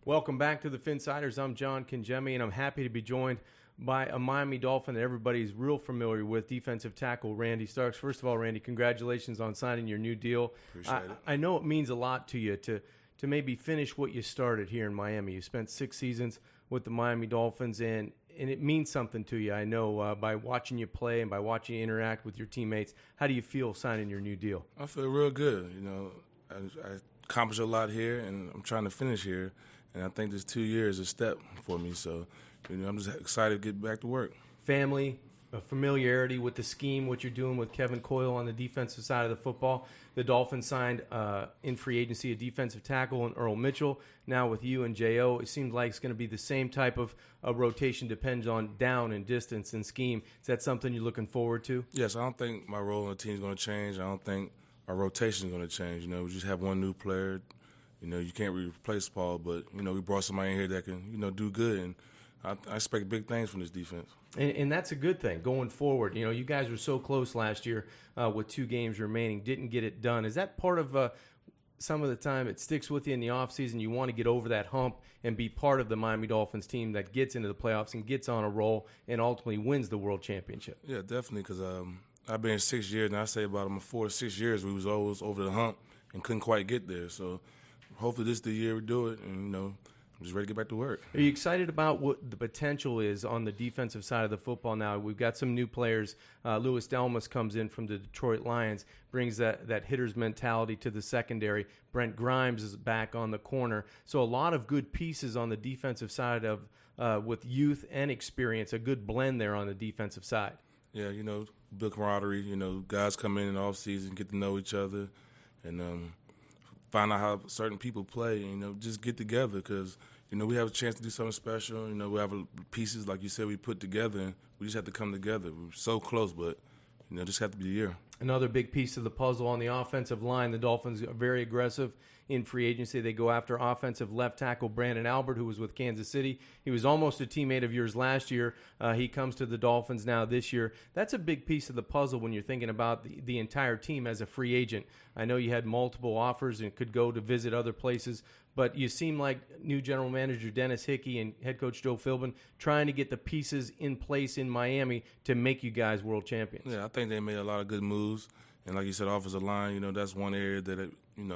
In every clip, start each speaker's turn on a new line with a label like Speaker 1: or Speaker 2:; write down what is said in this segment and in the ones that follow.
Speaker 1: Welcome back to the Finsiders. I'm John Congemi, and I'm happy to be joined by a Miami Dolphin that everybody's real familiar with, defensive tackle Randy Starks. First of all, Randy, congratulations on signing your new deal.
Speaker 2: Appreciate it.
Speaker 1: I know it means a lot to you to maybe finish what you started here in Miami. You spent 6 seasons with the Miami Dolphins, and it means something to you, I know, by watching you play and by watching you interact with your teammates. How do you feel signing your new deal?
Speaker 2: I feel real good. I accomplished a lot here, and I'm trying to finish here. And I think this 2 years is a step for me. So, I'm just excited to get back to work.
Speaker 1: Family, familiarity with the scheme, what you're doing with Kevin Coyle on the defensive side of the football. The Dolphins signed in free agency a defensive tackle in Earl Mitchell. Now with you and J.O., it seems like it's going to be the same type of rotation, depends on down and distance and scheme. Is that something you're looking forward to?
Speaker 2: Yes, I don't think my role on the team is going to change. I don't think our rotation is going to change. We just have one new player. You can't really replace Paul, but, we brought somebody in here that can, do good. And I expect big things from this defense.
Speaker 1: And that's a good thing going forward. You guys were so close last year with 2 games remaining, didn't get it done. Is that part of some of the time it sticks with you in the offseason? You want to get over that hump and be part of the Miami Dolphins team that gets into the playoffs and gets on a roll and ultimately wins the world championship?
Speaker 2: Yeah, definitely, because I've been here 6 years, and I say about 4 to 6 years we was always over the hump and couldn't quite get there. So hopefully this is the year we do it, and, I'm just ready to get back to work.
Speaker 1: Are you excited about what the potential is on the defensive side of the football now? We've got some new players. Louis Delmas comes in from the Detroit Lions, brings that hitter's mentality to the secondary. Brent Grimes is back on the corner. So a lot of good pieces on the defensive side of with youth and experience, a good blend there on the defensive side.
Speaker 2: Yeah, build camaraderie. Guys come in the offseason, get to know each other, and find out how certain people play, just get together because, we have a chance to do something special. We have pieces, like you said, we put together, and we just have to come together. We're so close, but, just have to be the year.
Speaker 1: Another big piece of the puzzle on the offensive line, the Dolphins are very aggressive in free agency. They go after offensive left tackle Brandon Albert, who was with Kansas City. He was almost a teammate of yours last year. He comes to the Dolphins now this year. That's a big piece of the puzzle when you're thinking about the entire team as a free agent. I know you had multiple offers and could go to visit other places, but you seem like new general manager Dennis Hickey and head coach Joe Philbin trying to get the pieces in place in Miami to make you guys world champions.
Speaker 2: Yeah, I think they made a lot of good moves. And like you said, offensive line, that's one area that,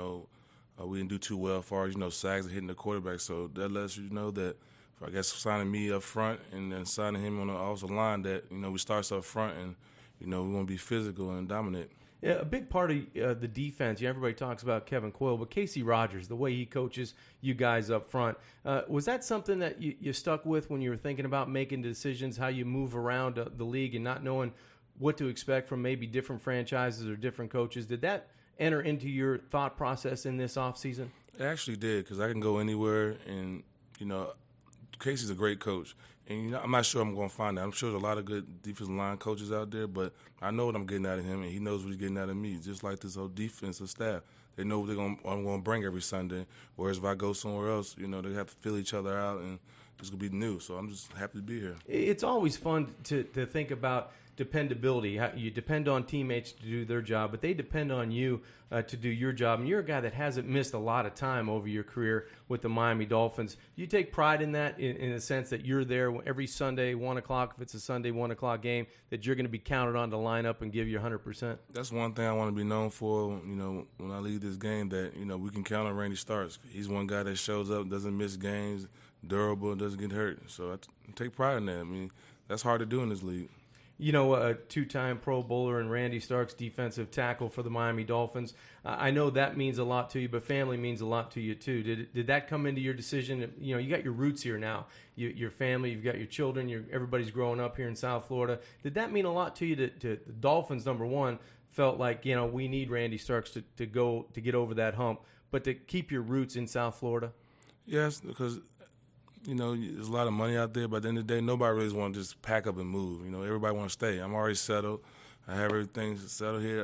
Speaker 2: we didn't do too well as far as, sacks and hitting the quarterback. So that lets you know that, I guess, signing me up front and then signing him on the offensive line that, we start up front and, we want to be physical and dominant.
Speaker 1: Yeah, a big part of the defense, everybody talks about Kevin Coyle, but Casey Rogers, the way he coaches you guys up front, was that something that you stuck with when you were thinking about making decisions, how you move around the league and not knowing what to expect from maybe different franchises or different coaches? Did that enter into your thought process in this offseason?
Speaker 2: It actually did, because I can go anywhere, and, Casey's a great coach. And, I'm not sure I'm going to find that. I'm sure there's a lot of good defensive line coaches out there, but I know what I'm getting out of him, and he knows what he's getting out of me, just like this whole defensive staff. They know what I'm going to bring every Sunday, whereas if I go somewhere else, they have to fill each other out, and it's going to be new. So I'm just happy to be here.
Speaker 1: It's always fun to think about dependability. You depend on teammates to do their job, but they depend on you to do your job. And you're a guy that hasn't missed a lot of time over your career with the Miami Dolphins. Do you take pride in that, in the sense that you're there every Sunday, 1 o'clock, if it's a Sunday 1 o'clock game, that you're going to be counted on to line up and give you 100%?
Speaker 2: That's one thing I want to be known for, when I leave this game, that, we can count on Randy Starks. He's one guy that shows up, doesn't miss games, durable, doesn't get hurt. So I take pride in that. I mean, that's hard to do in this league.
Speaker 1: A 2-time Pro Bowler and Randy Starks, defensive tackle for the Miami Dolphins. I know that means a lot to you, but family means a lot to you too. Did that come into your decision? You got your roots here now. Your family, you've got your children. Everybody's growing up here in South Florida. Did that mean a lot to you? To the Dolphins, number one, felt like we need Randy Starks to get over that hump, but to keep your roots in South Florida.
Speaker 2: Yes, because there's a lot of money out there, but at the end of the day, nobody really want to just pack up and move. Everybody want to stay. I'm already settled. I have everything settled here.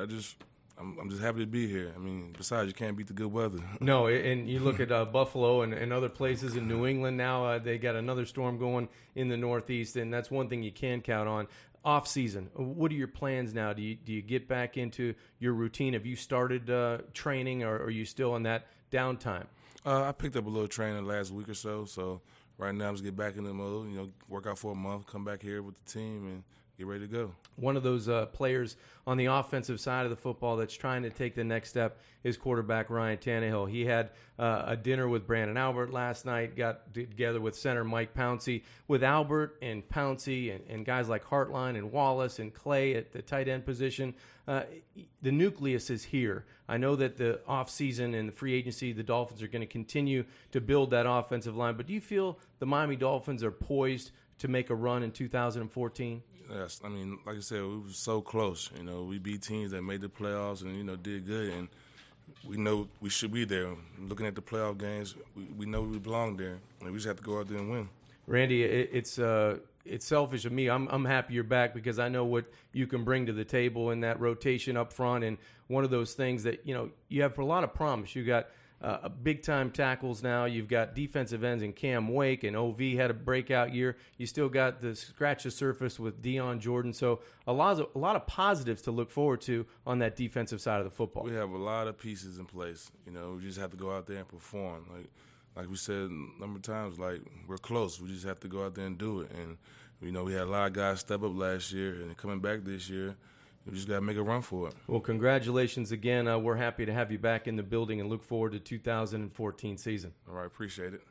Speaker 2: I'm just happy to be here. I mean, besides, you can't beat the good weather.
Speaker 1: No, and you look at Buffalo and other places in New England now. They got another storm going in the Northeast, and that's one thing you can count on. Off season, what are your plans now? Do you get back into your routine? Have you started training, or are you still in that downtime?
Speaker 2: I picked up a little training last week or so. So right now I'm just get back in the mode. Work out for a month, come back here with the team, and get ready to go.
Speaker 1: One of those players on the offensive side of the football that's trying to take the next step is quarterback Ryan Tannehill. He had a dinner with Brandon Albert last night, got together with center Mike Pouncey. With Albert and Pouncey and guys like Hartline and Wallace and Clay at the tight end position, the nucleus is here. I know that the offseason and the free agency, the Dolphins are going to continue to build that offensive line, but do you feel the Miami Dolphins are poised to make a run in 2014?
Speaker 2: Yes, I mean, like I said, we were so close. We beat teams that made the playoffs and did good, and we know we should be there. Looking at the playoff games, we know we belong there, and we just have to go out there and win.
Speaker 1: Randy, it's selfish of me. I'm happy you're back because I know what you can bring to the table in that rotation up front, and one of those things that you have a lot of promise. You got big-time tackles now. You've got defensive ends in Cam Wake, and OV had a breakout year. You still got the scratch the surface with Dion Jordan. So a lot of positives to look forward to on that defensive side of the football.
Speaker 2: We have a lot of pieces in place. We just have to go out there and perform. Like we said a number of times, we're close. We just have to go out there and do it. And, we had a lot of guys step up last year, and coming back this year, we just got to make a run for it.
Speaker 1: Well, congratulations again. We're happy to have you back in the building and look forward to 2014 season.
Speaker 2: All right, appreciate it.